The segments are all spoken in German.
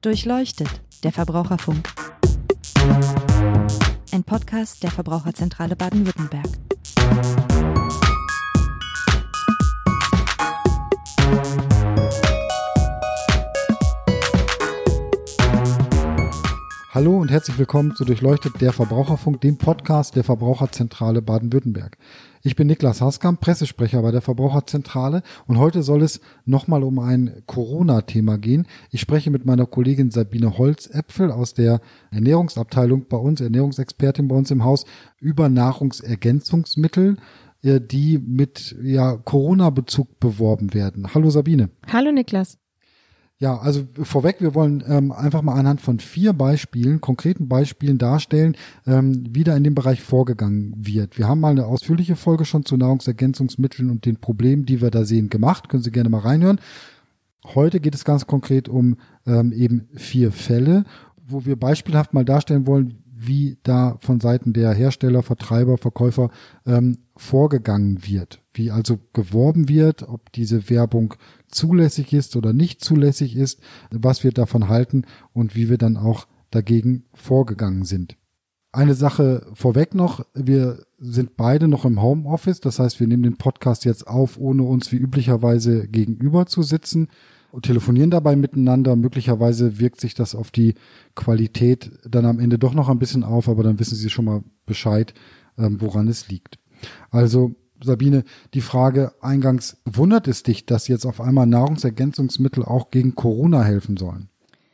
Durchleuchtet, der Verbraucherfunk. Ein Podcast der Verbraucherzentrale Baden-Württemberg. Hallo und herzlich willkommen zu Durchleuchtet, der Verbraucherfunk, dem Podcast der Verbraucherzentrale Baden-Württemberg. Ich bin Niklas Haskamp, Pressesprecher bei der Verbraucherzentrale, und heute soll es nochmal um ein Corona-Thema gehen. Ich spreche mit meiner Kollegin Sabine Holzäpfel aus der Ernährungsabteilung bei uns, Ernährungsexpertin bei uns im Haus, über Nahrungsergänzungsmittel, die mit Corona-Bezug beworben werden. Hallo Sabine. Hallo Niklas. Ja, also vorweg, wir wollen einfach mal anhand von 4 Beispielen, konkreten Beispielen darstellen, wie da in dem Bereich vorgegangen wird. Wir haben mal eine ausführliche Folge schon zu Nahrungsergänzungsmitteln und den Problemen, die wir da sehen, gemacht. Können Sie gerne mal reinhören. Heute geht es ganz konkret um eben 4 Fälle, wo wir beispielhaft mal darstellen wollen, wie da von Seiten der Hersteller, Vertreiber, Verkäufer vorgegangen wird. Wie also geworben wird, ob diese Werbung zulässig ist oder nicht zulässig ist, was wir davon halten und wie wir dann auch dagegen vorgegangen sind. Eine Sache vorweg noch, wir sind beide noch im Homeoffice, das heißt, wir nehmen den Podcast jetzt auf, ohne uns wie üblicherweise gegenüber zu sitzen und telefonieren dabei miteinander. Möglicherweise wirkt sich das auf die Qualität dann am Ende doch noch ein bisschen auf, aber dann wissen Sie schon mal Bescheid, woran es liegt. Also Sabine, die Frage eingangs, wundert es dich, dass jetzt auf einmal Nahrungsergänzungsmittel auch gegen Corona helfen sollen?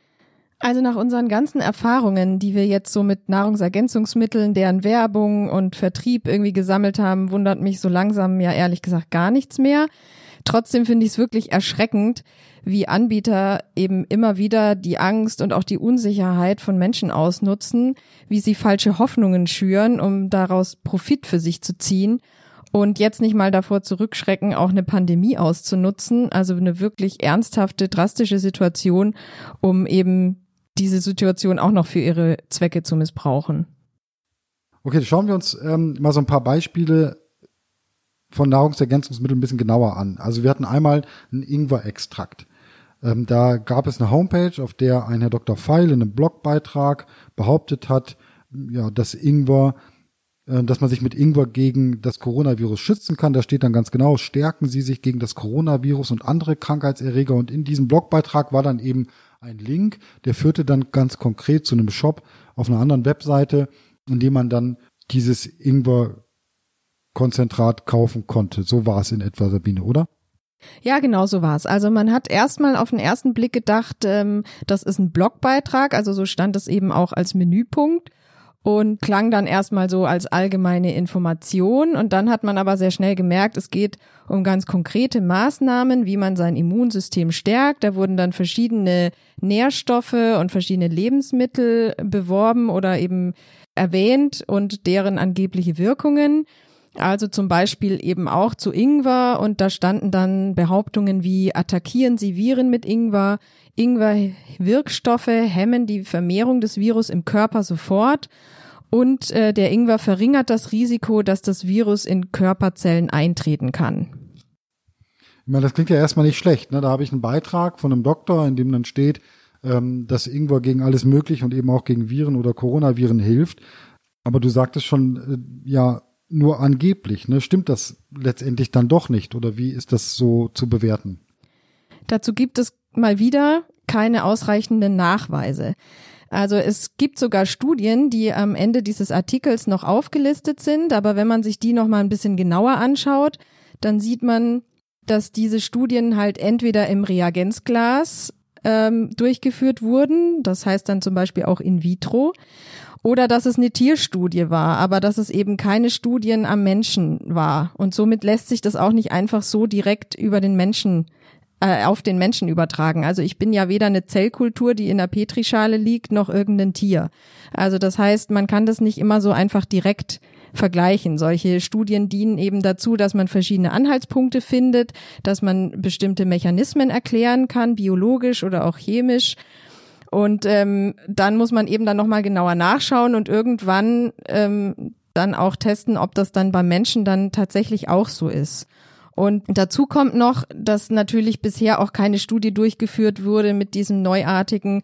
Also nach unseren ganzen Erfahrungen, die wir jetzt so mit Nahrungsergänzungsmitteln, deren Werbung und Vertrieb irgendwie gesammelt haben, wundert mich so langsam ja ehrlich gesagt gar nichts mehr. Trotzdem finde ich es wirklich erschreckend, wie Anbieter eben immer wieder die Angst und auch die Unsicherheit von Menschen ausnutzen, wie sie falsche Hoffnungen schüren, um daraus Profit für sich zu ziehen. Und jetzt nicht mal davor zurückschrecken, auch eine Pandemie auszunutzen, also eine wirklich ernsthafte, drastische Situation, um eben diese Situation auch noch für ihre Zwecke zu missbrauchen. Okay, schauen wir uns mal so ein paar Beispiele von Nahrungsergänzungsmitteln ein bisschen genauer an. Also wir hatten einmal einen Ingwer-Extrakt. Da gab es eine Homepage, auf der ein Herr Dr. Feil in einem Blogbeitrag behauptet hat, dass man sich mit Ingwer gegen das Coronavirus schützen kann. Da steht dann ganz genau, stärken Sie sich gegen das Coronavirus und andere Krankheitserreger. Und in diesem Blogbeitrag war dann eben ein Link, der führte dann ganz konkret zu einem Shop auf einer anderen Webseite, in dem man dann dieses Ingwer-Konzentrat kaufen konnte. So war es in etwa, Sabine, oder? Ja, genau so war's. Also man hat erstmal auf den ersten Blick gedacht, das ist ein Blogbeitrag, also so stand es eben auch als Menüpunkt. Und klang dann erstmal so als allgemeine Information, und dann hat man aber sehr schnell gemerkt, es geht um ganz konkrete Maßnahmen, wie man sein Immunsystem stärkt. Da wurden dann verschiedene Nährstoffe und verschiedene Lebensmittel beworben oder eben erwähnt und deren angebliche Wirkungen. Also zum Beispiel eben auch zu Ingwer, und da standen dann Behauptungen wie: attackieren Sie Viren mit Ingwer, Ingwer-Wirkstoffe hemmen die Vermehrung des Virus im Körper sofort, und der Ingwer verringert das Risiko, dass das Virus in Körperzellen eintreten kann. Ich meine, das klingt ja erstmal nicht schlecht, ne? Da habe ich einen Beitrag von einem Doktor, in dem dann steht, dass Ingwer gegen alles Mögliche und eben auch gegen Viren oder Coronaviren hilft. Aber du sagtest schon, nur angeblich, ne? Stimmt das letztendlich dann doch nicht, oder wie ist das so zu bewerten? Dazu gibt es mal wieder keine ausreichenden Nachweise. Also es gibt sogar Studien, die am Ende dieses Artikels noch aufgelistet sind, aber wenn man sich die noch mal ein bisschen genauer anschaut, dann sieht man, dass diese Studien halt entweder im Reagenzglas durchgeführt wurden, das heißt dann zum Beispiel auch in vitro, oder dass es eine Tierstudie war, aber dass es eben keine Studien am Menschen war. Und somit lässt sich das auch nicht einfach so direkt über den Menschen auf den Menschen übertragen. Also ich bin ja weder eine Zellkultur, die in der Petrischale liegt, noch irgendein Tier. Also das heißt, man kann das nicht immer so einfach direkt vergleichen. Solche Studien dienen eben dazu, dass man verschiedene Anhaltspunkte findet, dass man bestimmte Mechanismen erklären kann, biologisch oder auch chemisch. Und dann muss man eben dann nochmal genauer nachschauen und irgendwann dann auch testen, ob das dann beim Menschen dann tatsächlich auch so ist. Und dazu kommt noch, dass natürlich bisher auch keine Studie durchgeführt wurde mit diesem neuartigen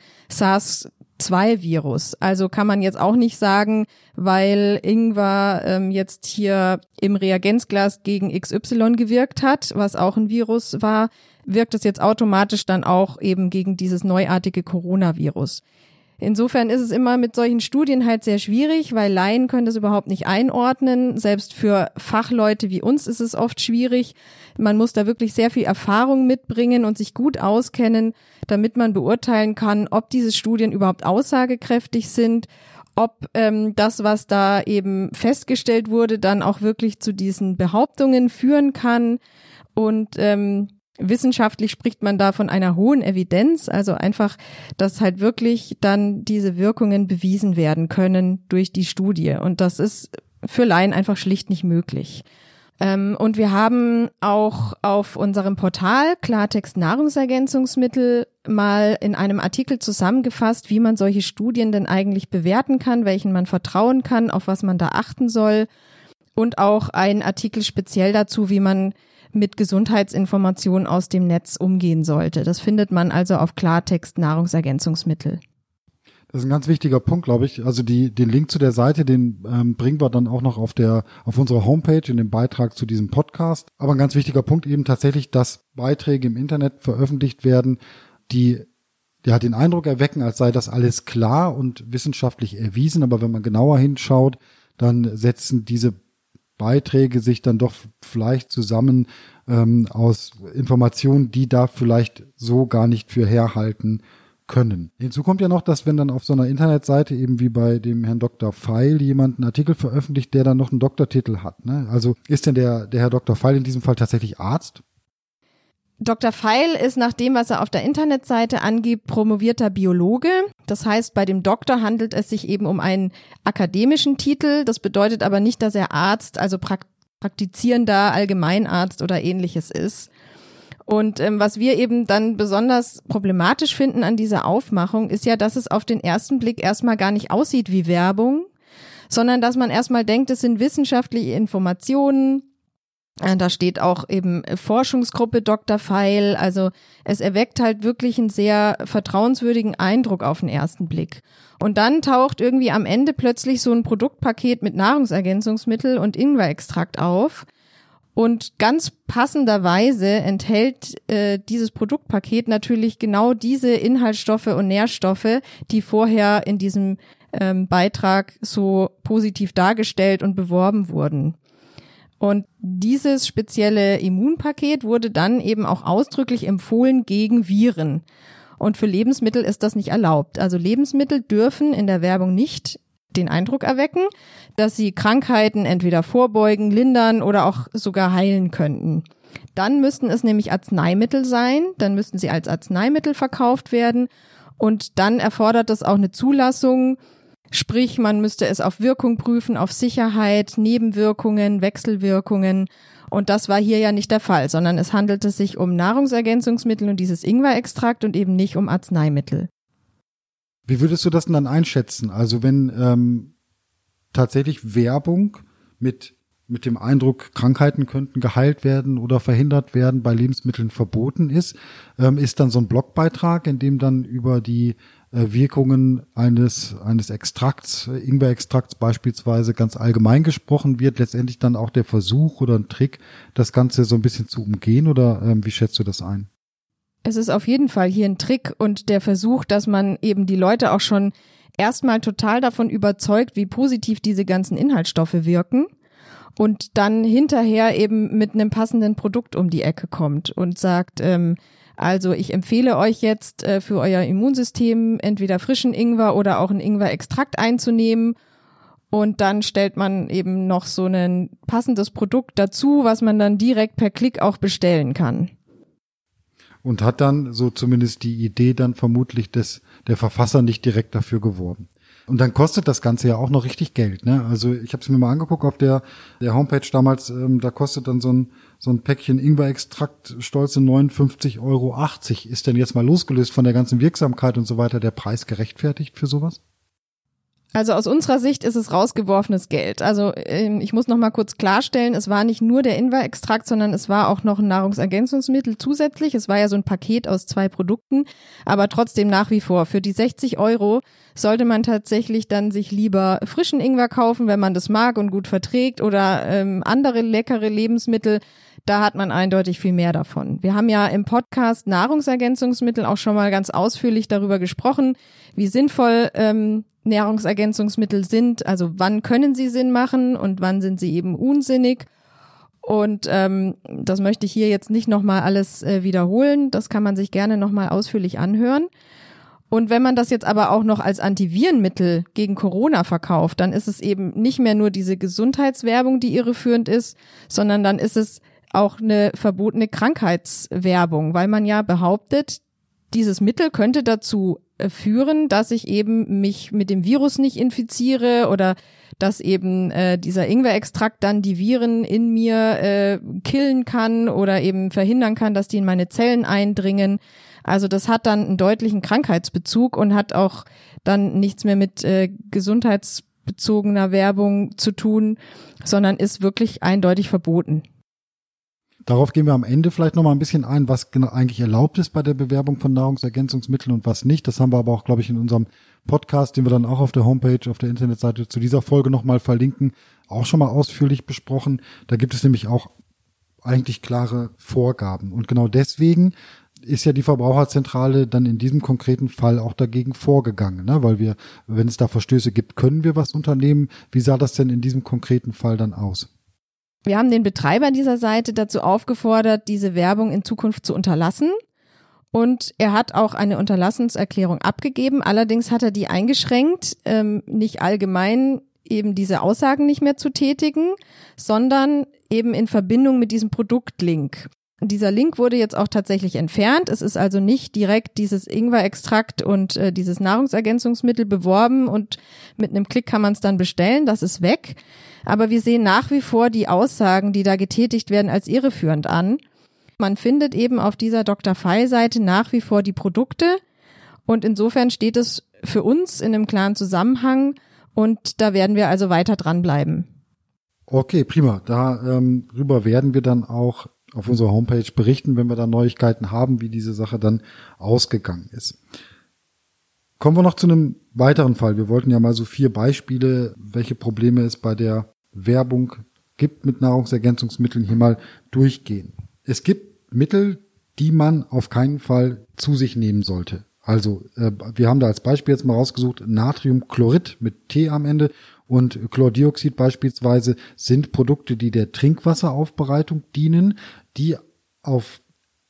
SARS-2-Virus. Also kann man jetzt auch nicht sagen, weil Ingwer jetzt hier im Reagenzglas gegen XY gewirkt hat, was auch ein Virus war, wirkt es jetzt automatisch dann auch eben gegen dieses neuartige Coronavirus. Insofern ist es immer mit solchen Studien halt sehr schwierig, weil Laien können das überhaupt nicht einordnen. Selbst für Fachleute wie uns ist es oft schwierig. Man muss da wirklich sehr viel Erfahrung mitbringen und sich gut auskennen, damit man beurteilen kann, ob diese Studien überhaupt aussagekräftig sind, ob das, was da eben festgestellt wurde, dann auch wirklich zu diesen Behauptungen führen kann. Und wissenschaftlich spricht man da von einer hohen Evidenz, also einfach, dass halt wirklich dann diese Wirkungen bewiesen werden können durch die Studie. Und das ist für Laien einfach schlicht nicht möglich. Und wir haben auch auf unserem Portal Klartext Nahrungsergänzungsmittel mal in einem Artikel zusammengefasst, wie man solche Studien denn eigentlich bewerten kann, welchen man vertrauen kann, auf was man da achten soll. Und auch ein Artikel speziell dazu, wie man mit Gesundheitsinformationen aus dem Netz umgehen sollte. Das findet man also auf Klartext Nahrungsergänzungsmittel. Das ist ein ganz wichtiger Punkt, glaube ich. Also den Link zu der Seite, den bringen wir dann auch noch auf unserer Homepage in dem Beitrag zu diesem Podcast. Aber ein ganz wichtiger Punkt eben tatsächlich, dass Beiträge im Internet veröffentlicht werden, die halt den Eindruck erwecken, als sei das alles klar und wissenschaftlich erwiesen. Aber wenn man genauer hinschaut, dann setzen diese Beiträge sich dann doch vielleicht zusammen aus Informationen, die da vielleicht so gar nicht für herhalten können. Hinzu kommt ja noch, dass wenn dann auf so einer Internetseite eben wie bei dem Herrn Dr. Feil jemand einen Artikel veröffentlicht, der dann noch einen Doktortitel hat. Ne? Also ist denn der Herr Dr. Feil in diesem Fall tatsächlich Arzt? Dr. Feil ist nach dem, was er auf der Internetseite angibt, promovierter Biologe. Das heißt, bei dem Doktor handelt es sich eben um einen akademischen Titel. Das bedeutet aber nicht, dass er Arzt, also praktizierender Allgemeinarzt oder ähnliches ist. Und was wir eben dann besonders problematisch finden an dieser Aufmachung, ist ja, dass es auf den ersten Blick erstmal gar nicht aussieht wie Werbung, sondern dass man erstmal denkt, es sind wissenschaftliche Informationen. Da steht auch eben Forschungsgruppe Dr. Feil. Also es erweckt halt wirklich einen sehr vertrauenswürdigen Eindruck auf den ersten Blick. Und dann taucht irgendwie am Ende plötzlich so ein Produktpaket mit Nahrungsergänzungsmittel und Ingwerextrakt auf. Und ganz passenderweise enthält dieses Produktpaket natürlich genau diese Inhaltsstoffe und Nährstoffe, die vorher in diesem Beitrag so positiv dargestellt und beworben wurden. Und dieses spezielle Immunpaket wurde dann eben auch ausdrücklich empfohlen gegen Viren. Und für Lebensmittel ist das nicht erlaubt. Also Lebensmittel dürfen in der Werbung nicht den Eindruck erwecken, dass sie Krankheiten entweder vorbeugen, lindern oder auch sogar heilen könnten. Dann müssten es nämlich Arzneimittel sein, dann müssten sie als Arzneimittel verkauft werden und dann erfordert es auch eine Zulassung. Sprich, man müsste es auf Wirkung prüfen, auf Sicherheit, Nebenwirkungen, Wechselwirkungen. Und das war hier ja nicht der Fall, sondern es handelte sich um Nahrungsergänzungsmittel und dieses Ingwerextrakt und eben nicht um Arzneimittel. Wie würdest du das denn dann einschätzen? Also wenn tatsächlich Werbung mit dem Eindruck, Krankheiten könnten geheilt werden oder verhindert werden, bei Lebensmitteln verboten ist dann so ein Blogbeitrag, in dem dann über die Wirkungen eines Extrakts, Ingwerextrakts beispielsweise, ganz allgemein gesprochen wird, letztendlich dann auch der Versuch oder ein Trick, das Ganze so ein bisschen zu umgehen, oder wie schätzt du das ein? Es ist auf jeden Fall hier ein Trick und der Versuch, dass man eben die Leute auch schon erstmal total davon überzeugt, wie positiv diese ganzen Inhaltsstoffe wirken und dann hinterher eben mit einem passenden Produkt um die Ecke kommt und sagt, also ich empfehle euch jetzt für euer Immunsystem entweder frischen Ingwer oder auch einen Ingwerextrakt einzunehmen und dann stellt man eben noch so ein passendes Produkt dazu, was man dann direkt per Klick auch bestellen kann. Und hat dann so zumindest die Idee dann vermutlich der Verfasser nicht direkt dafür geworben. Und dann kostet das Ganze ja auch noch richtig Geld, ne? Also ich habe es mir mal angeguckt auf der Homepage damals, da kostet dann so ein Päckchen Ingwerextrakt stolze 59,80 €. Ist denn jetzt mal losgelöst von der ganzen Wirksamkeit und so weiter der Preis gerechtfertigt für sowas? Also aus unserer Sicht ist es rausgeworfenes Geld. Also ich muss noch mal kurz klarstellen, es war nicht nur der Ingwer-Extrakt, sondern es war auch noch ein Nahrungsergänzungsmittel zusätzlich. Es war ja so ein Paket aus 2 Produkten, aber trotzdem nach wie vor. Für die 60 € sollte man tatsächlich dann sich lieber frischen Ingwer kaufen, wenn man das mag und gut verträgt, oder andere leckere Lebensmittel. Da hat man eindeutig viel mehr davon. Wir haben ja im Podcast Nahrungsergänzungsmittel auch schon mal ganz ausführlich darüber gesprochen, wie sinnvoll Nahrungsergänzungsmittel sind, also wann können sie Sinn machen und wann sind sie eben unsinnig. Und das möchte ich hier jetzt nicht nochmal alles wiederholen, das kann man sich gerne nochmal ausführlich anhören. Und wenn man das jetzt aber auch noch als Antivirenmittel gegen Corona verkauft, dann ist es eben nicht mehr nur diese Gesundheitswerbung, die irreführend ist, sondern dann ist es auch eine verbotene Krankheitswerbung, weil man ja behauptet, dieses Mittel könnte dazu führen, dass ich eben mich mit dem Virus nicht infiziere oder dass eben dieser Ingwer-Extrakt dann die Viren in mir killen kann oder eben verhindern kann, dass die in meine Zellen eindringen. Also das hat dann einen deutlichen Krankheitsbezug und hat auch dann nichts mehr mit gesundheitsbezogener Werbung zu tun, sondern ist wirklich eindeutig verboten. Darauf gehen wir am Ende vielleicht noch mal ein bisschen ein, was genau eigentlich erlaubt ist bei der Bewerbung von Nahrungsergänzungsmitteln und was nicht. Das haben wir aber auch, glaube ich, in unserem Podcast, den wir dann auch auf der Homepage, auf der Internetseite zu dieser Folge noch mal verlinken, auch schon mal ausführlich besprochen. Da gibt es nämlich auch eigentlich klare Vorgaben. Und genau deswegen ist ja die Verbraucherzentrale dann in diesem konkreten Fall auch dagegen vorgegangen, ne? Weil wir, wenn es da Verstöße gibt, können wir was unternehmen. Wie sah das denn in diesem konkreten Fall dann aus? Wir haben den Betreiber dieser Seite dazu aufgefordert, diese Werbung in Zukunft zu unterlassen. Und er hat auch eine Unterlassenserklärung abgegeben. Allerdings hat er die eingeschränkt, nicht allgemein eben diese Aussagen nicht mehr zu tätigen, sondern eben in Verbindung mit diesem Produktlink. Dieser Link wurde jetzt auch tatsächlich entfernt. Es ist also nicht direkt dieses Ingwer-Extrakt und dieses Nahrungsergänzungsmittel beworben und mit einem Klick kann man es dann bestellen. Das ist weg. Aber wir sehen nach wie vor die Aussagen, die da getätigt werden, als irreführend an. Man findet eben auf dieser Dr. Fey-Seite nach wie vor die Produkte und insofern steht es für uns in einem klaren Zusammenhang und da werden wir also weiter dranbleiben. Okay, prima. Darüber werden wir dann auch auf unserer Homepage berichten, wenn wir da Neuigkeiten haben, wie diese Sache dann ausgegangen ist. Kommen wir noch zu einem weiteren Fall. Wir wollten ja mal so 4 Beispiele, welche Probleme es bei der Werbung gibt mit Nahrungsergänzungsmitteln, hier mal durchgehen. Es gibt Mittel, die man auf keinen Fall zu sich nehmen sollte. Also wir haben da als Beispiel jetzt mal rausgesucht, Natriumchlorid mit T am Ende und Chlordioxid beispielsweise sind Produkte, die der Trinkwasseraufbereitung dienen, die auf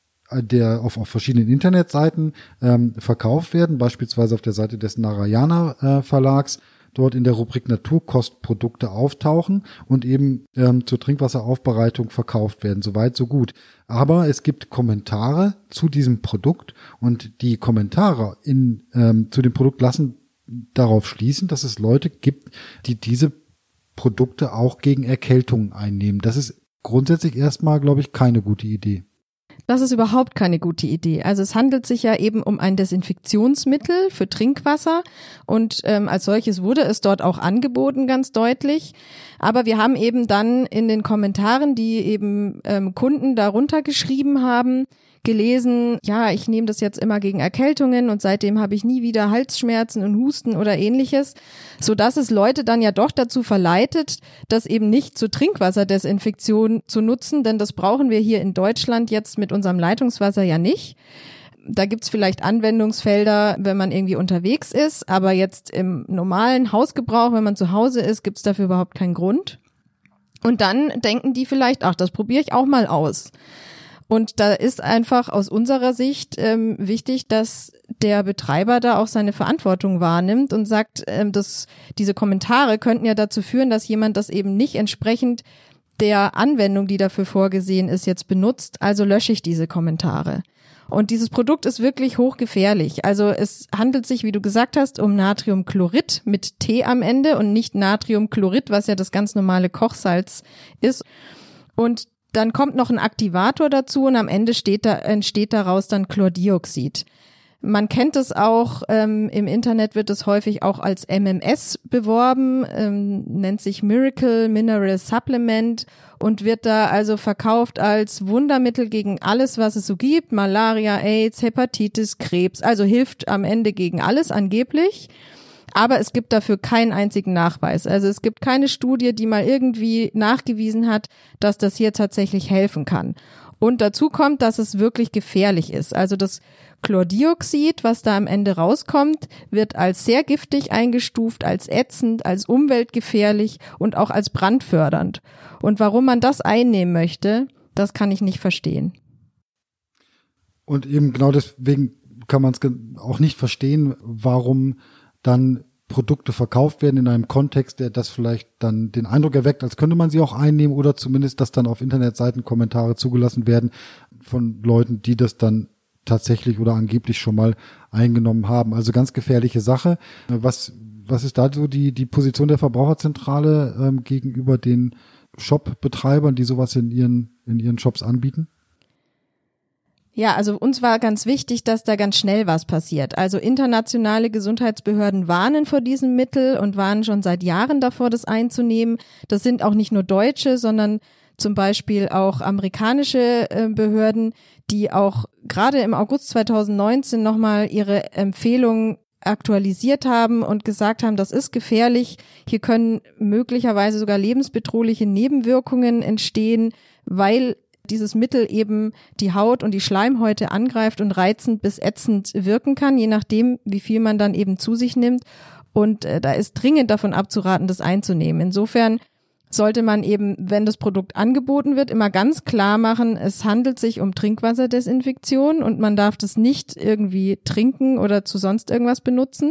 verschiedenen Internetseiten verkauft werden, beispielsweise auf der Seite des Narayana Verlags, dort in der Rubrik Naturkostprodukte auftauchen und eben zur Trinkwasseraufbereitung verkauft werden. Soweit, so gut. Aber es gibt Kommentare zu diesem Produkt und die Kommentare zu dem Produkt lassen darauf schließen, dass es Leute gibt, die diese Produkte auch gegen Erkältungen einnehmen. Das ist grundsätzlich erstmal, glaube ich, keine gute Idee. Das ist überhaupt keine gute Idee. Also es handelt sich ja eben um ein Desinfektionsmittel für Trinkwasser und als solches wurde es dort auch angeboten, ganz deutlich. Aber wir haben eben dann in den Kommentaren, die eben Kunden darunter geschrieben haben, gelesen, ja, ich nehme das jetzt immer gegen Erkältungen und seitdem habe ich nie wieder Halsschmerzen und Husten oder ähnliches, sodass es Leute dann ja doch dazu verleitet, das eben nicht zur Trinkwasserdesinfektion zu nutzen, denn das brauchen wir hier in Deutschland jetzt mit unserem Leitungswasser ja nicht. Da gibt's vielleicht Anwendungsfelder, wenn man irgendwie unterwegs ist, aber jetzt im normalen Hausgebrauch, wenn man zu Hause ist, gibt's dafür überhaupt keinen Grund. Und dann denken die vielleicht, ach, das probiere ich auch mal aus. Und da ist einfach aus unserer Sicht wichtig, dass der Betreiber da auch seine Verantwortung wahrnimmt und sagt, dass diese Kommentare könnten ja dazu führen, dass jemand das eben nicht entsprechend der Anwendung, die dafür vorgesehen ist, jetzt benutzt. Also lösche ich diese Kommentare. Und dieses Produkt ist wirklich hochgefährlich. Also es handelt sich, wie du gesagt hast, um Natriumchlorid mit T am Ende und nicht Natriumchlorid, was ja das ganz normale Kochsalz ist. Und dann kommt noch ein Aktivator dazu und am Ende entsteht daraus dann Chlordioxid. Man kennt es auch, im Internet wird es häufig auch als MMS beworben, nennt sich Miracle Mineral Supplement und wird da also verkauft als Wundermittel gegen alles, was es so gibt, Malaria, AIDS, Hepatitis, Krebs, also hilft am Ende gegen alles angeblich. Aber es gibt dafür keinen einzigen Nachweis. Also es gibt keine Studie, die mal irgendwie nachgewiesen hat, dass das hier tatsächlich helfen kann. Und dazu kommt, dass es wirklich gefährlich ist. Also das Chlordioxid, was da am Ende rauskommt, wird als sehr giftig eingestuft, als ätzend, als umweltgefährlich und auch als brandfördernd. Und warum man das einnehmen möchte, das kann ich nicht verstehen. Und eben genau deswegen kann man es auch nicht verstehen, warum dann Produkte verkauft werden in einem Kontext, der das vielleicht dann den Eindruck erweckt, als könnte man sie auch einnehmen oder zumindest, dass dann auf Internetseiten Kommentare zugelassen werden von Leuten, die das dann tatsächlich oder angeblich schon mal eingenommen haben. Also ganz gefährliche Sache. Was ist da so die Position der Verbraucherzentrale gegenüber den Shop-Betreibern, die sowas in ihren Shops anbieten? Ja, also uns war ganz wichtig, dass da ganz schnell was passiert. Also internationale Gesundheitsbehörden warnen vor diesem Mittel und warnen schon seit Jahren davor, das einzunehmen. Das sind auch nicht nur deutsche, sondern zum Beispiel auch amerikanische Behörden, die auch gerade im August 2019 nochmal ihre Empfehlungen aktualisiert haben und gesagt haben, das ist gefährlich. Hier können möglicherweise sogar lebensbedrohliche Nebenwirkungen entstehen, weil dieses Mittel eben die Haut und die Schleimhäute angreift und reizend bis ätzend wirken kann, je nachdem, wie viel man dann eben zu sich nimmt. Und da ist dringend davon abzuraten, das einzunehmen. Insofern sollte man eben, wenn das Produkt angeboten wird, immer ganz klar machen, es handelt sich um Trinkwasserdesinfektion und man darf das nicht irgendwie trinken oder zu sonst irgendwas benutzen.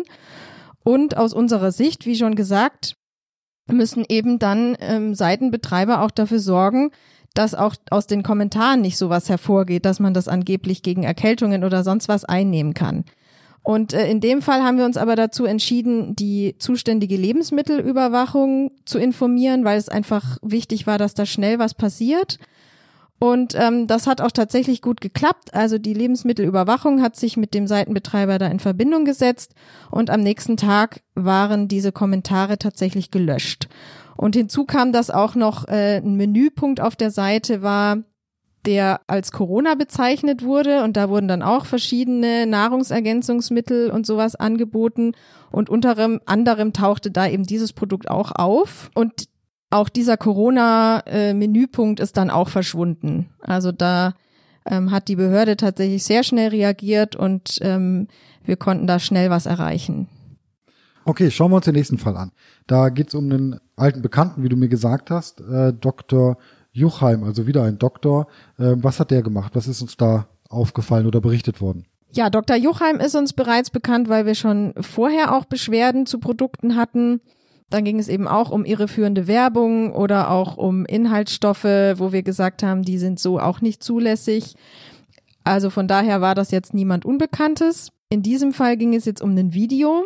Und aus unserer Sicht, wie schon gesagt, müssen eben dann Seitenbetreiber auch dafür sorgen, dass auch aus den Kommentaren nicht sowas hervorgeht, dass man das angeblich gegen Erkältungen oder sonst was einnehmen kann. Und in dem Fall haben wir uns aber dazu entschieden, die zuständige Lebensmittelüberwachung zu informieren, weil es einfach wichtig war, dass da schnell was passiert. Und das hat auch tatsächlich gut geklappt. Also die Lebensmittelüberwachung hat sich mit dem Seitenbetreiber da in Verbindung gesetzt und am nächsten Tag waren diese Kommentare tatsächlich gelöscht. Und hinzu kam, dass auch noch ein Menüpunkt auf der Seite war, der als Corona bezeichnet wurde. Und da wurden dann auch verschiedene Nahrungsergänzungsmittel und sowas angeboten. Und unter anderem tauchte da eben dieses Produkt auch auf. Und auch dieser Corona-Menüpunkt ist dann auch verschwunden. Also da hat die Behörde tatsächlich sehr schnell reagiert und wir konnten da schnell was erreichen. Okay, schauen wir uns den nächsten Fall an. Da geht es um einen alten Bekannten, wie du mir gesagt hast, Dr. Juchheim, also wieder ein Doktor. Was hat der gemacht? Was ist uns da aufgefallen oder berichtet worden? Ja, Dr. Juchheim ist uns bereits bekannt, weil wir schon vorher auch Beschwerden zu Produkten hatten. Dann ging es eben auch um irreführende Werbung oder auch um Inhaltsstoffe, wo wir gesagt haben, die sind so auch nicht zulässig. Also von daher war das jetzt niemand Unbekanntes. In diesem Fall ging es jetzt um ein Video.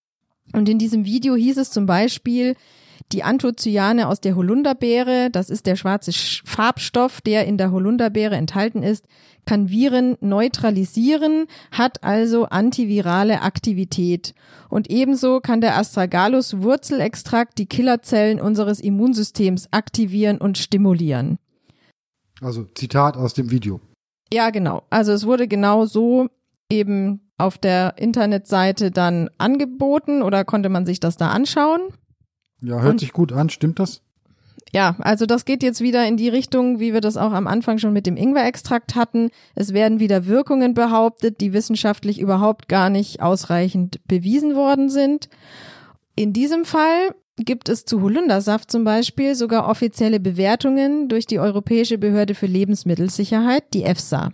Und in diesem Video hieß es zum Beispiel, die Anthocyane aus der Holunderbeere, das ist der schwarze Farbstoff, der in der Holunderbeere enthalten ist, kann Viren neutralisieren, hat also antivirale Aktivität. Und ebenso kann der Astragalus-Wurzelextrakt die Killerzellen unseres Immunsystems aktivieren und stimulieren. Also Zitat aus dem Video. Ja, genau. Also es wurde genau so eben auf der Internetseite dann angeboten oder konnte man sich das da anschauen. Ja, hört sich gut an. Stimmt das? Ja, also das geht jetzt wieder in die Richtung, wie wir das auch am Anfang schon mit dem Ingwerextrakt hatten. Es werden wieder Wirkungen behauptet, die wissenschaftlich überhaupt gar nicht ausreichend bewiesen worden sind. In diesem Fall gibt es zu Holundersaft zum Beispiel sogar offizielle Bewertungen durch die Europäische Behörde für Lebensmittelsicherheit, die EFSA.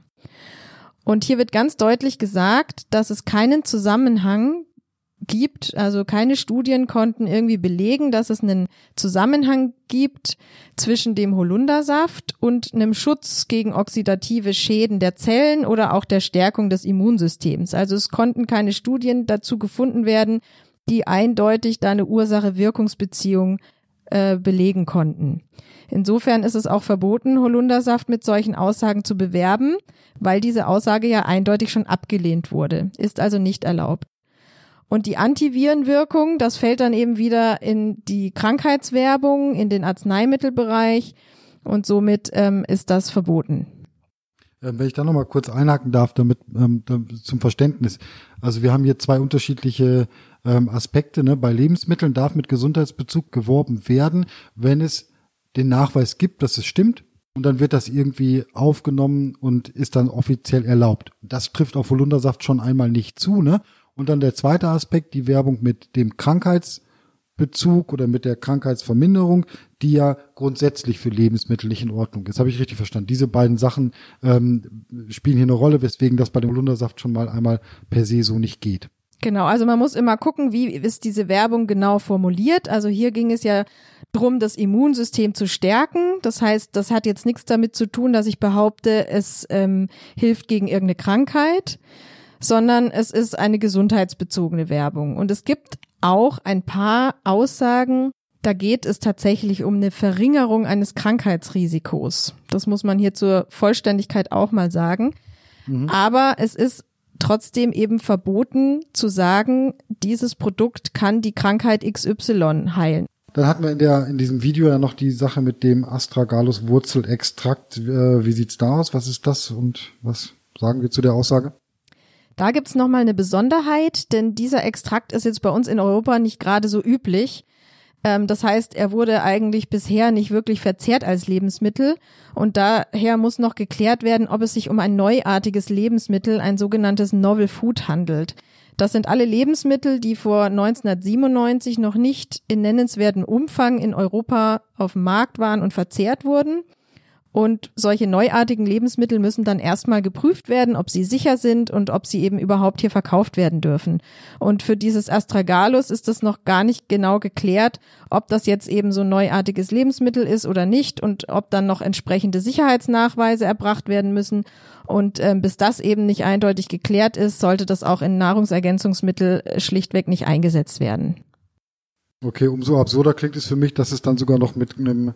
Und hier wird ganz deutlich gesagt, dass es keinen Zusammenhang gibt, also keine Studien konnten irgendwie belegen, dass es einen Zusammenhang gibt zwischen dem Holundersaft und einem Schutz gegen oxidative Schäden der Zellen oder auch der Stärkung des Immunsystems. Also es konnten keine Studien dazu gefunden werden, die eindeutig da eine Ursache-Wirkungsbeziehung belegen konnten. Insofern ist es auch verboten, Holundersaft mit solchen Aussagen zu bewerben, weil diese Aussage ja eindeutig schon abgelehnt wurde, ist also nicht erlaubt. Und die Antivirenwirkung, das fällt dann eben wieder in die Krankheitswerbung, in den Arzneimittelbereich und somit ist das verboten. Wenn ich da nochmal kurz einhaken darf, damit zum Verständnis. Also wir haben hier zwei unterschiedliche Aspekte. Ne? Bei Lebensmitteln darf mit Gesundheitsbezug geworben werden, wenn es den Nachweis gibt, dass es stimmt. Und dann wird das irgendwie aufgenommen und ist dann offiziell erlaubt. Das trifft auf Holundersaft schon einmal nicht zu, ne? Und dann der zweite Aspekt, die Werbung mit dem Krankheitsbezug oder mit der Krankheitsverminderung, die ja grundsätzlich für Lebensmittel nicht in Ordnung ist. Habe ich richtig verstanden? Diese beiden Sachen spielen hier eine Rolle, weswegen das bei dem Holundersaft schon mal einmal per se so nicht geht. Genau, also man muss immer gucken, wie ist diese Werbung genau formuliert. Also hier ging es ja drum, das Immunsystem zu stärken. Das heißt, das hat jetzt nichts damit zu tun, dass ich behaupte, es hilft gegen irgendeine Krankheit, sondern es ist eine gesundheitsbezogene Werbung. Und es gibt auch ein paar Aussagen, da geht es tatsächlich um eine Verringerung eines Krankheitsrisikos. Das muss man hier zur Vollständigkeit auch mal sagen. Aber es ist trotzdem eben verboten zu sagen, dieses Produkt kann die Krankheit XY heilen. Dann hatten wir in diesem Video ja noch die Sache mit dem Astragalus Wurzelextrakt. Wie sieht's da aus? Was ist das und was sagen wir zu der Aussage? Da gibt's nochmal eine Besonderheit, denn dieser Extrakt ist jetzt bei uns in Europa nicht gerade so üblich. Das heißt, er wurde eigentlich bisher nicht wirklich verzehrt als Lebensmittel und daher muss noch geklärt werden, ob es sich um ein neuartiges Lebensmittel, ein sogenanntes Novel Food handelt. Das sind alle Lebensmittel, die vor 1997 noch nicht in nennenswertem Umfang in Europa auf dem Markt waren und verzehrt wurden. Und solche neuartigen Lebensmittel müssen dann erstmal geprüft werden, ob sie sicher sind und ob sie eben überhaupt hier verkauft werden dürfen. Und für dieses Astragalus ist das noch gar nicht genau geklärt, ob das jetzt eben so ein neuartiges Lebensmittel ist oder nicht und ob dann noch entsprechende Sicherheitsnachweise erbracht werden müssen. Und bis das eben nicht eindeutig geklärt ist, sollte das auch in Nahrungsergänzungsmittel schlichtweg nicht eingesetzt werden. Okay, umso absurder klingt es für mich, dass es dann sogar noch mit einem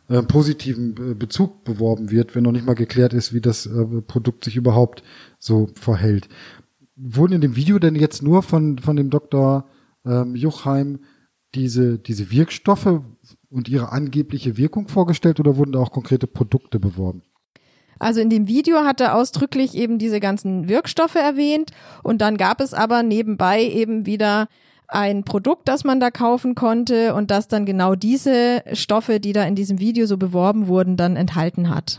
positiven Bezug beworben wird, wenn noch nicht mal geklärt ist, wie das Produkt sich überhaupt so verhält. Wurden in dem Video denn jetzt nur von dem Dr. Juchheim diese Wirkstoffe und ihre angebliche Wirkung vorgestellt oder wurden da auch konkrete Produkte beworben? Also in dem Video hat er ausdrücklich eben diese ganzen Wirkstoffe erwähnt und dann gab es aber nebenbei eben wieder ein Produkt, das man da kaufen konnte und das dann genau diese Stoffe, die da in diesem Video so beworben wurden, dann enthalten hat.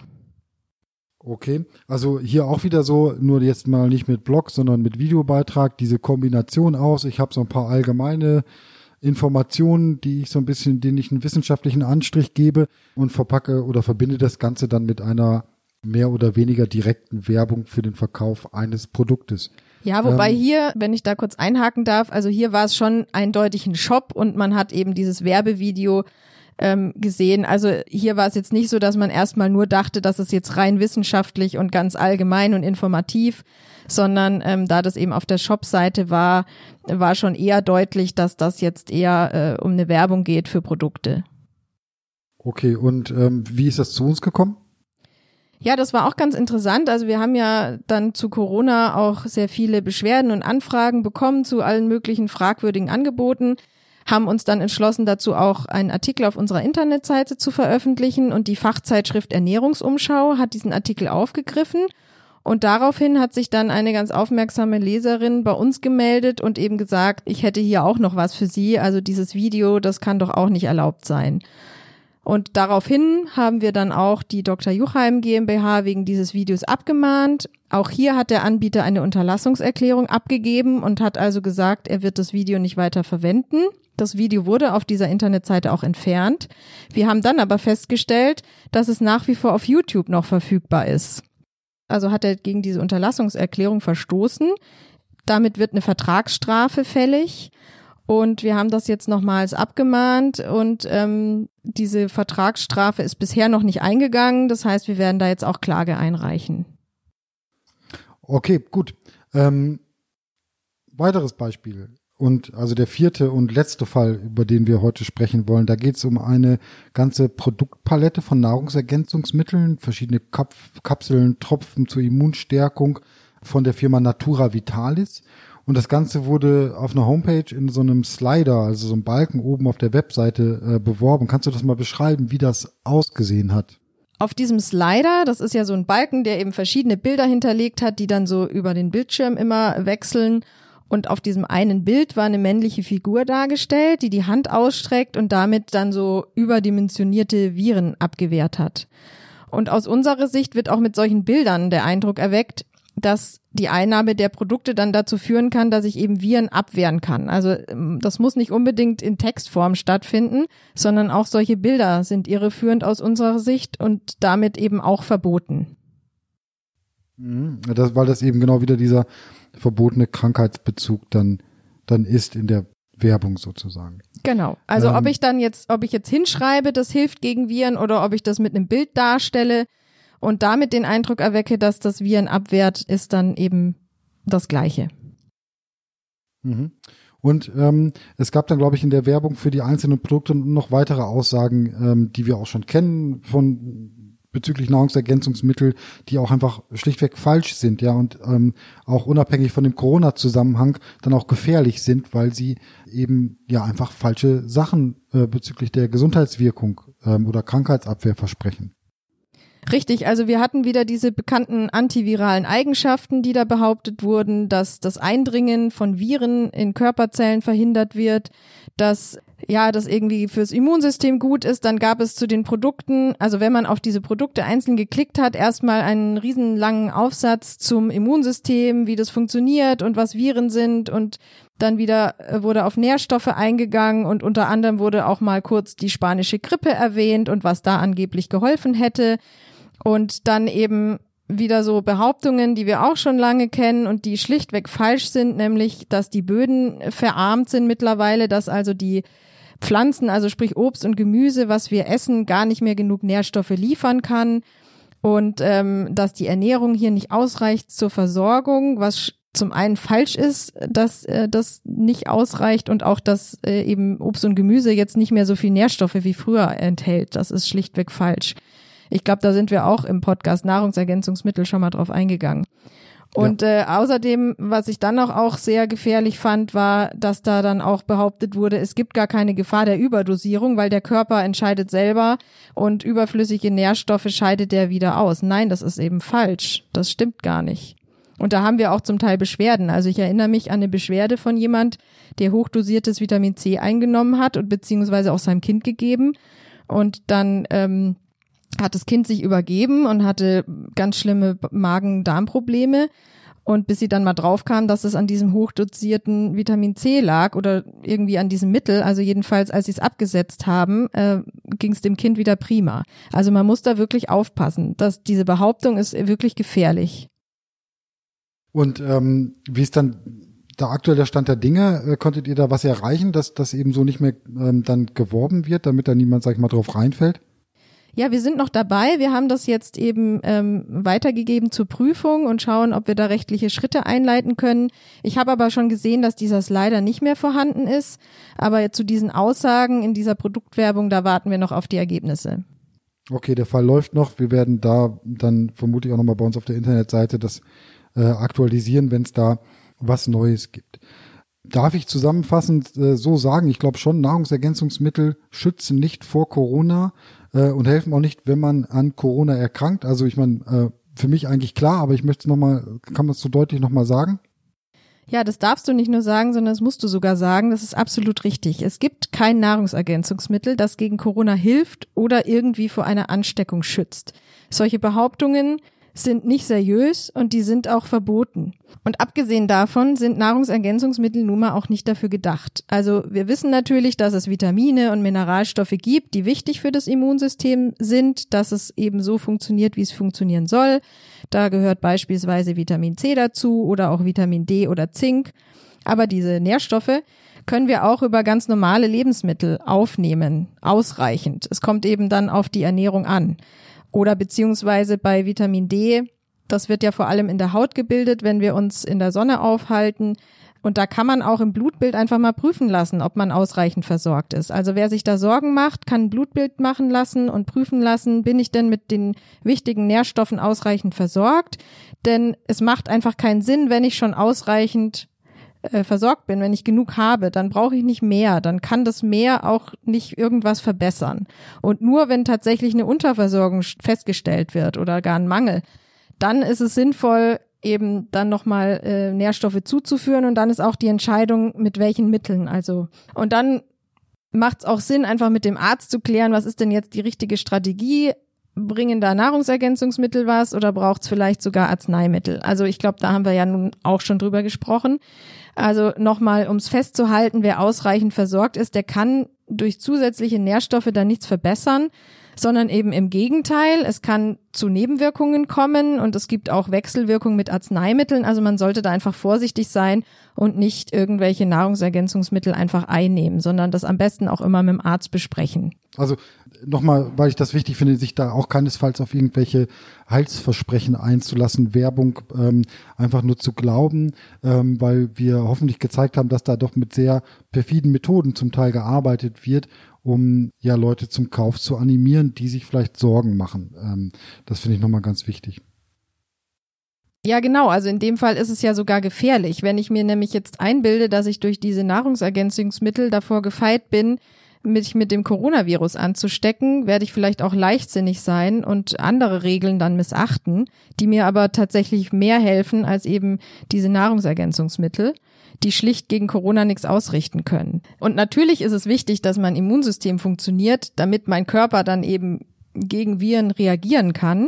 Okay, also hier auch wieder so, nur jetzt mal nicht mit Blog, sondern mit Videobeitrag, diese Kombination aus. Ich habe so ein paar allgemeine Informationen, denen ich einen wissenschaftlichen Anstrich gebe und verpacke oder verbinde das Ganze dann mit einer mehr oder weniger direkten Werbung für den Verkauf eines Produktes. Ja, wobei hier, wenn ich da kurz einhaken darf, also hier war es schon eindeutig ein Shop und man hat eben dieses Werbevideo gesehen. Also hier war es jetzt nicht so, dass man erstmal nur dachte, dass es jetzt rein wissenschaftlich und ganz allgemein und informativ, sondern da das eben auf der Shop-Seite war schon eher deutlich, dass das jetzt eher um eine Werbung geht für Produkte. Okay, und wie ist das zu uns gekommen? Ja, das war auch ganz interessant. Also wir haben ja dann zu Corona auch sehr viele Beschwerden und Anfragen bekommen zu allen möglichen fragwürdigen Angeboten, haben uns dann entschlossen, dazu auch einen Artikel auf unserer Internetseite zu veröffentlichen und die Fachzeitschrift Ernährungsumschau hat diesen Artikel aufgegriffen und daraufhin hat sich dann eine ganz aufmerksame Leserin bei uns gemeldet und eben gesagt, ich hätte hier auch noch was für Sie, also dieses Video, das kann doch auch nicht erlaubt sein. Und daraufhin haben wir dann auch die Dr. Juchheim GmbH wegen dieses Videos abgemahnt. Auch hier hat der Anbieter eine Unterlassungserklärung abgegeben und hat also gesagt, er wird das Video nicht weiter verwenden. Das Video wurde auf dieser Internetseite auch entfernt. Wir haben dann aber festgestellt, dass es nach wie vor auf YouTube noch verfügbar ist. Also hat er gegen diese Unterlassungserklärung verstoßen. Damit wird eine Vertragsstrafe fällig. Und wir haben das jetzt nochmals abgemahnt und diese Vertragsstrafe ist bisher noch nicht eingegangen. Das heißt, wir werden da jetzt auch Klage einreichen. Okay, gut. Weiteres Beispiel. Und also der vierte und letzte Fall, über den wir heute sprechen wollen, da geht es um eine ganze Produktpalette von Nahrungsergänzungsmitteln, verschiedene Kapseln, Tropfen zur Immunstärkung von der Firma Natura Vitalis. Und das Ganze wurde auf einer Homepage in so einem Slider, also so einem Balken oben auf der Webseite beworben. Kannst du das mal beschreiben, wie das ausgesehen hat? Auf diesem Slider, das ist ja so ein Balken, der eben verschiedene Bilder hinterlegt hat, die dann so über den Bildschirm immer wechseln. Und auf diesem einen Bild war eine männliche Figur dargestellt, die die Hand ausstreckt und damit dann so überdimensionierte Viren abgewehrt hat. Und aus unserer Sicht wird auch mit solchen Bildern der Eindruck erweckt, dass die Einnahme der Produkte dann dazu führen kann, dass ich eben Viren abwehren kann. Also das muss nicht unbedingt in Textform stattfinden, sondern auch solche Bilder sind irreführend aus unserer Sicht und damit eben auch verboten. Weil das eben genau wieder dieser verbotene Krankheitsbezug dann ist in der Werbung sozusagen. Genau. Also ob ich jetzt hinschreibe, das hilft gegen Viren, oder ob ich das mit einem Bild darstelle und damit den Eindruck erwecke, dass das Viren abwehrt, ist dann eben das Gleiche. Und es gab dann, glaube ich, in der Werbung für die einzelnen Produkte noch weitere Aussagen, die wir auch schon kennen bezüglich Nahrungsergänzungsmittel, die auch einfach schlichtweg falsch sind, ja, und auch unabhängig von dem Corona-Zusammenhang dann auch gefährlich sind, weil sie eben ja einfach falsche Sachen bezüglich der Gesundheitswirkung oder Krankheitsabwehr versprechen. Richtig, also wir hatten wieder diese bekannten antiviralen Eigenschaften, die da behauptet wurden, dass das Eindringen von Viren in Körperzellen verhindert wird, dass das irgendwie fürs Immunsystem gut ist. Dann gab es zu den Produkten, also wenn man auf diese Produkte einzeln geklickt hat, erstmal einen riesenlangen Aufsatz zum Immunsystem, wie das funktioniert und was Viren sind, und dann wieder wurde auf Nährstoffe eingegangen und unter anderem wurde auch mal kurz die spanische Grippe erwähnt und was da angeblich geholfen hätte. Und dann eben wieder so Behauptungen, die wir auch schon lange kennen und die schlichtweg falsch sind, nämlich, dass die Böden verarmt sind mittlerweile, dass also die Pflanzen, also sprich Obst und Gemüse, was wir essen, gar nicht mehr genug Nährstoffe liefern kann, und dass die Ernährung hier nicht ausreicht zur Versorgung, was zum einen falsch ist, dass das nicht ausreicht, und auch, dass eben Obst und Gemüse jetzt nicht mehr so viel Nährstoffe wie früher enthält. Das ist schlichtweg falsch. Ich glaube, da sind wir auch im Podcast Nahrungsergänzungsmittel schon mal drauf eingegangen. Und außerdem, was ich dann noch auch sehr gefährlich fand, war, dass da dann auch behauptet wurde, es gibt gar keine Gefahr der Überdosierung, weil der Körper entscheidet selber und überflüssige Nährstoffe scheidet der wieder aus. Nein, das ist eben falsch. Das stimmt gar nicht. Und da haben wir auch zum Teil Beschwerden. Also ich erinnere mich an eine Beschwerde von jemand, der hochdosiertes Vitamin C eingenommen hat und beziehungsweise auch seinem Kind gegeben. Und dann hat das Kind sich übergeben und hatte ganz schlimme Magen-Darm-Probleme. Und bis sie dann mal drauf kam, dass es an diesem hochdosierten Vitamin C lag oder irgendwie an diesem Mittel, also jedenfalls, als sie es abgesetzt haben, ging es dem Kind wieder prima. Also man muss da wirklich aufpassen. Diese Behauptung ist wirklich gefährlich. Und wie ist dann da aktuell der Stand der Dinge? Konntet ihr da was erreichen, dass das eben so nicht mehr dann geworben wird, damit da niemand, sag ich mal, drauf reinfällt? Ja, wir sind noch dabei. Wir haben das jetzt eben weitergegeben zur Prüfung und schauen, ob wir da rechtliche Schritte einleiten können. Ich habe aber schon gesehen, dass dieser Slider nicht mehr vorhanden ist. Aber zu diesen Aussagen in dieser Produktwerbung, da warten wir noch auf die Ergebnisse. Okay, der Fall läuft noch. Wir werden da dann vermutlich auch nochmal bei uns auf der Internetseite das aktualisieren, wenn es da was Neues gibt. Darf ich zusammenfassend so sagen, ich glaube schon, Nahrungsergänzungsmittel schützen nicht vor Corona und helfen auch nicht, wenn man an Corona erkrankt. Also ich meine, für mich eigentlich klar, aber ich möchte es nochmal, kann man es so deutlich nochmal sagen? Ja, das darfst du nicht nur sagen, sondern das musst du sogar sagen. Das ist absolut richtig. Es gibt kein Nahrungsergänzungsmittel, das gegen Corona hilft oder irgendwie vor einer Ansteckung schützt. Solche Behauptungen sind nicht seriös und die sind auch verboten. Und abgesehen davon sind Nahrungsergänzungsmittel nun mal auch nicht dafür gedacht. Also wir wissen natürlich, dass es Vitamine und Mineralstoffe gibt, die wichtig für das Immunsystem sind, dass es eben so funktioniert, wie es funktionieren soll. Da gehört beispielsweise Vitamin C dazu oder auch Vitamin D oder Zink. Aber diese Nährstoffe können wir auch über ganz normale Lebensmittel aufnehmen, ausreichend. Es kommt eben dann auf die Ernährung an. Oder beziehungsweise bei Vitamin D, das wird ja vor allem in der Haut gebildet, wenn wir uns in der Sonne aufhalten. Und da kann man auch im Blutbild einfach mal prüfen lassen, ob man ausreichend versorgt ist. Also wer sich da Sorgen macht, kann ein Blutbild machen lassen und prüfen lassen, bin ich denn mit den wichtigen Nährstoffen ausreichend versorgt? Denn es macht einfach keinen Sinn, wenn ich schon ausreichend versorgt bin, wenn ich genug habe, dann brauche ich nicht mehr. Dann kann das Mehr auch nicht irgendwas verbessern. Und nur wenn tatsächlich eine Unterversorgung festgestellt wird oder gar ein Mangel, dann ist es sinnvoll, eben dann nochmal Nährstoffe zuzuführen und dann ist auch die Entscheidung, mit welchen Mitteln. Also und dann macht es auch Sinn, einfach mit dem Arzt zu klären, was ist denn jetzt die richtige Strategie? Bringen da Nahrungsergänzungsmittel was oder braucht es vielleicht sogar Arzneimittel? Also ich glaube, da haben wir ja nun auch schon drüber gesprochen. Also nochmal, um es festzuhalten, wer ausreichend versorgt ist, der kann durch zusätzliche Nährstoffe da nichts verbessern, sondern eben im Gegenteil, es kann zu Nebenwirkungen kommen und es gibt auch Wechselwirkungen mit Arzneimitteln. Also man sollte da einfach vorsichtig sein und nicht irgendwelche Nahrungsergänzungsmittel einfach einnehmen, sondern das am besten auch immer mit dem Arzt besprechen. Also nochmal, weil ich das wichtig finde, sich da auch keinesfalls auf irgendwelche Heilsversprechen einzulassen, Werbung einfach nur zu glauben, weil wir hoffentlich gezeigt haben, dass da doch mit sehr perfiden Methoden zum Teil gearbeitet wird, um ja Leute zum Kauf zu animieren, die sich vielleicht Sorgen machen. Das finde ich nochmal ganz wichtig. Ja, genau. Also in dem Fall ist es ja sogar gefährlich. Wenn ich mir nämlich jetzt einbilde, dass ich durch diese Nahrungsergänzungsmittel davor gefeit bin, mich mit dem Coronavirus anzustecken, werde ich vielleicht auch leichtsinnig sein und andere Regeln dann missachten, die mir aber tatsächlich mehr helfen als eben diese Nahrungsergänzungsmittel, die schlicht gegen Corona nichts ausrichten können. Und natürlich ist es wichtig, dass mein Immunsystem funktioniert, damit mein Körper dann eben gegen Viren reagieren kann.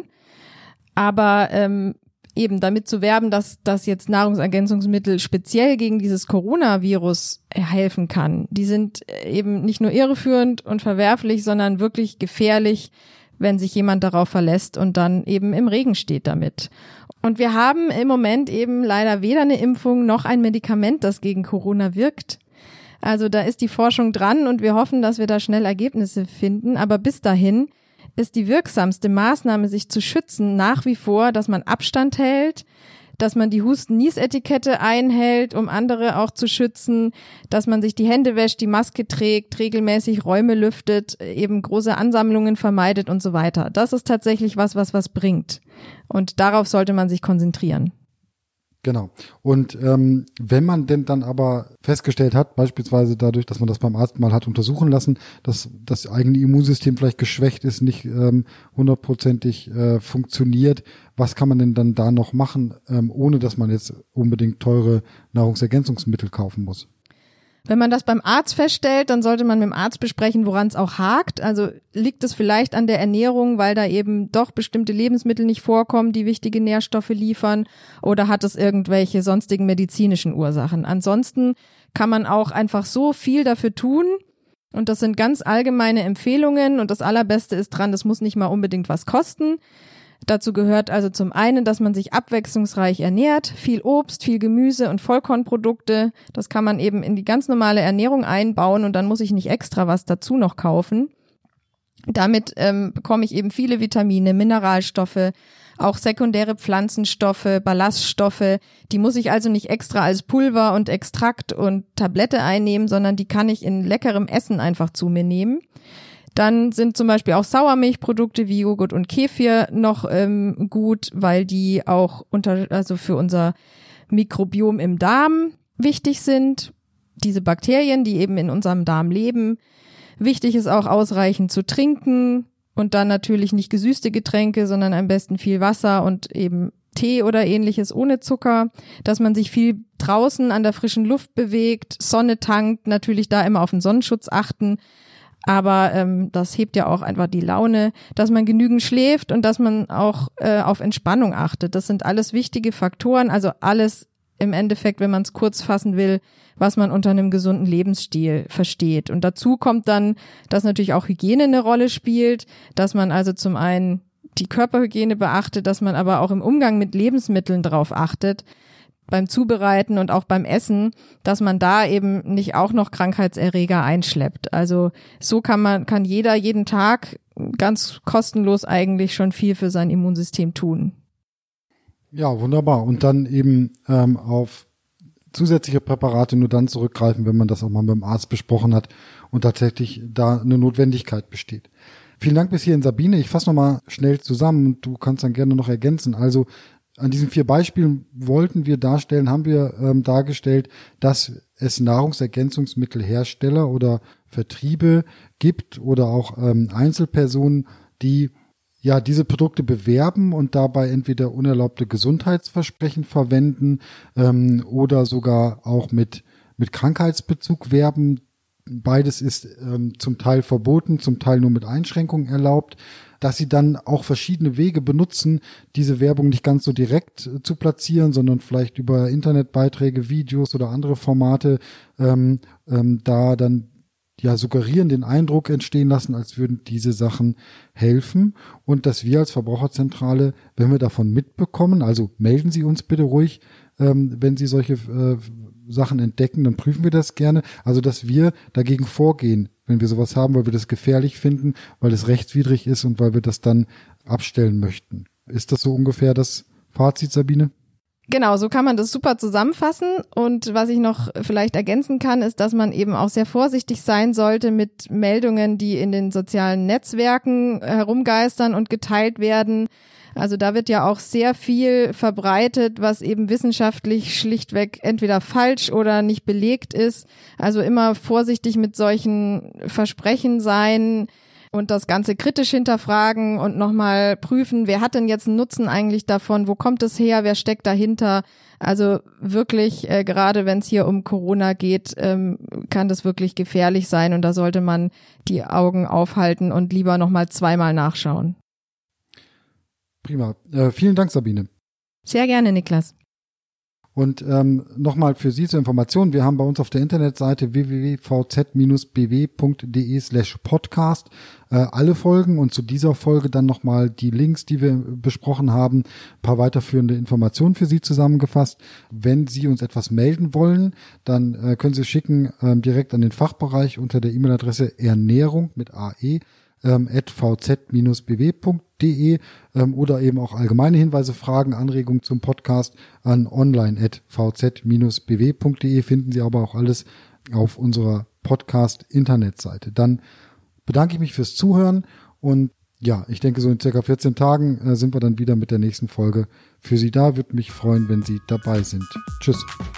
Aber eben damit zu werben, dass jetzt Nahrungsergänzungsmittel speziell gegen dieses Coronavirus helfen kann, die sind eben nicht nur irreführend und verwerflich, sondern wirklich gefährlich, wenn sich jemand darauf verlässt und dann eben im Regen steht damit. Und wir haben im Moment eben leider weder eine Impfung noch ein Medikament, das gegen Corona wirkt. Also da ist die Forschung dran und wir hoffen, dass wir da schnell Ergebnisse finden. Aber bis dahin ist die wirksamste Maßnahme, sich zu schützen, nach wie vor, dass man Abstand hält, dass man die Husten-Nies-Etikette einhält, um andere auch zu schützen, dass man sich die Hände wäscht, die Maske trägt, regelmäßig Räume lüftet, eben große Ansammlungen vermeidet und so weiter. Das ist tatsächlich was bringt. Und darauf sollte man sich konzentrieren. Genau. Und wenn man denn dann aber festgestellt hat, beispielsweise dadurch, dass man das beim Arzt mal hat untersuchen lassen, dass das eigene Immunsystem vielleicht geschwächt ist, nicht hundertprozentig funktioniert, was kann man denn dann da noch machen, ohne dass man jetzt unbedingt teure Nahrungsergänzungsmittel kaufen muss? Wenn man das beim Arzt feststellt, dann sollte man mit dem Arzt besprechen, woran es auch hakt. Also liegt es vielleicht an der Ernährung, weil da eben doch bestimmte Lebensmittel nicht vorkommen, die wichtige Nährstoffe liefern, oder hat es irgendwelche sonstigen medizinischen Ursachen? Ansonsten kann man auch einfach so viel dafür tun. Und das sind ganz allgemeine Empfehlungen und das Allerbeste ist dran, das muss nicht mal unbedingt was kosten. Dazu gehört also zum einen, dass man sich abwechslungsreich ernährt, viel Obst, viel Gemüse und Vollkornprodukte. Das kann man eben in die ganz normale Ernährung einbauen und dann muss ich nicht extra was dazu noch kaufen. Damit bekomme ich eben viele Vitamine, Mineralstoffe, auch sekundäre Pflanzenstoffe, Ballaststoffe. Die muss ich also nicht extra als Pulver und Extrakt und Tablette einnehmen, sondern die kann ich in leckerem Essen einfach zu mir nehmen. Dann sind zum Beispiel auch Sauermilchprodukte wie Joghurt und Kefir noch gut, weil die auch für unser Mikrobiom im Darm wichtig sind. Diese Bakterien, die eben in unserem Darm leben. Wichtig ist auch ausreichend zu trinken und dann natürlich nicht gesüßte Getränke, sondern am besten viel Wasser und eben Tee oder ähnliches ohne Zucker, dass man sich viel draußen an der frischen Luft bewegt, Sonne tankt, natürlich da immer auf den Sonnenschutz achten. Aber das hebt ja auch einfach die Laune, dass man genügend schläft und dass man auch auf Entspannung achtet. Das sind alles wichtige Faktoren, also alles im Endeffekt, wenn man es kurz fassen will, was man unter einem gesunden Lebensstil versteht. Und dazu kommt dann, dass natürlich auch Hygiene eine Rolle spielt, dass man also zum einen die Körperhygiene beachtet, dass man aber auch im Umgang mit Lebensmitteln drauf achtet, beim Zubereiten und auch beim Essen, dass man da eben nicht auch noch Krankheitserreger einschleppt. Also so kann jeder jeden Tag ganz kostenlos eigentlich schon viel für sein Immunsystem tun. Ja, wunderbar. Und dann eben zusätzliche Präparate nur dann zurückgreifen, wenn man das auch mal mit dem Arzt besprochen hat und tatsächlich da eine Notwendigkeit besteht. Vielen Dank bis hierhin, Sabine. Ich fasse nochmal schnell zusammen und du kannst dann gerne noch ergänzen. Also an diesen 4 Beispielen haben wir dargestellt, dass es Nahrungsergänzungsmittelhersteller oder Vertriebe gibt oder auch Einzelpersonen, die ja diese Produkte bewerben und dabei entweder unerlaubte Gesundheitsversprechen verwenden oder sogar auch mit Krankheitsbezug werben. Beides ist zum Teil verboten, zum Teil nur mit Einschränkungen erlaubt. Dass sie dann auch verschiedene Wege benutzen, diese Werbung nicht ganz so direkt zu platzieren, sondern vielleicht über Internetbeiträge, Videos oder andere Formate da dann ja suggerieren, den Eindruck entstehen lassen, als würden diese Sachen helfen und dass wir als Verbraucherzentrale, wenn wir davon mitbekommen, also melden Sie uns bitte ruhig, wenn Sie solche Sachen entdecken, dann prüfen wir das gerne. Also, dass wir dagegen vorgehen, wenn wir sowas haben, weil wir das gefährlich finden, weil es rechtswidrig ist und weil wir das dann abstellen möchten. Ist das so ungefähr das Fazit, Sabine? Genau, so kann man das super zusammenfassen. Und was ich noch vielleicht ergänzen kann, ist, dass man eben auch sehr vorsichtig sein sollte mit Meldungen, die in den sozialen Netzwerken herumgeistern und geteilt werden. Also da wird ja auch sehr viel verbreitet, was eben wissenschaftlich schlichtweg entweder falsch oder nicht belegt ist. Also immer vorsichtig mit solchen Versprechen sein und das Ganze kritisch hinterfragen und nochmal prüfen, wer hat denn jetzt einen Nutzen eigentlich davon, wo kommt es her, wer steckt dahinter. Also wirklich, gerade wenn es hier um Corona geht, kann das wirklich gefährlich sein und da sollte man die Augen aufhalten und lieber nochmal zweimal nachschauen. Prima. Vielen Dank, Sabine. Sehr gerne, Niklas. Und nochmal für Sie zur Information, wir haben bei uns auf der Internetseite www.vz-bw.de/podcast alle Folgen und zu dieser Folge dann nochmal die Links, die wir besprochen haben, ein paar weiterführende Informationen für Sie zusammengefasst. Wenn Sie uns etwas melden wollen, dann können Sie schicken direkt an den Fachbereich unter der E-Mail-Adresse ernährung mit AE @vz-bw.de oder eben auch allgemeine Hinweise, Fragen, Anregungen zum Podcast an online@vz-bw.de, finden Sie aber auch alles auf unserer Podcast-Internetseite. Dann bedanke ich mich fürs Zuhören und ja, ich denke, so in circa 14 Tagen sind wir dann wieder mit der nächsten Folge für Sie da. Würde mich freuen, wenn Sie dabei sind. Tschüss.